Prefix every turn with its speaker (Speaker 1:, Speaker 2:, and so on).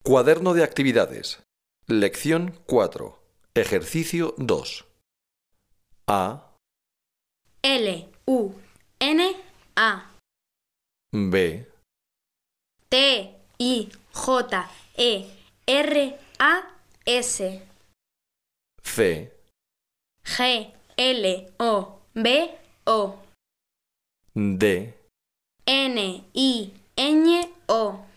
Speaker 1: Cuaderno de actividades. Lección 4. Ejercicio 2. A,
Speaker 2: L-U-N-A
Speaker 1: B,
Speaker 2: T-I-J-E-R-A-S
Speaker 1: C,
Speaker 2: G-L-O-B-O
Speaker 1: D,
Speaker 2: N-I-Ñ-O